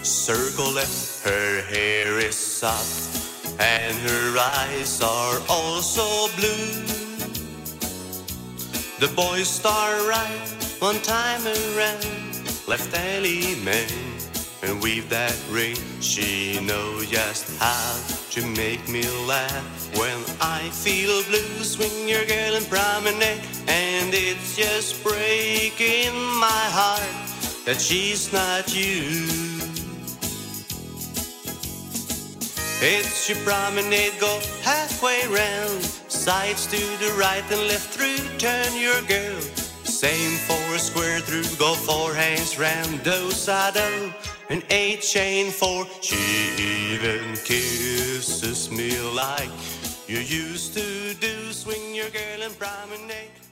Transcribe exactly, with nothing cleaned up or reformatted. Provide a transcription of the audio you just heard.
Circle left, her hair is soft, and her eyes are also blue. The boys start right one time around, left alley man, and weave that ring. She knows just how to make me laugh. When I feel blue, swing your girl and promenade, and it's just breaking my heart that she's not you. It's your promenade, go halfway round, sides to the right and left through, turn your girl. Same for a square through, go four hands round, do side do, and eight chain four. She even kisses me like you used to do, swing your girl and promenade.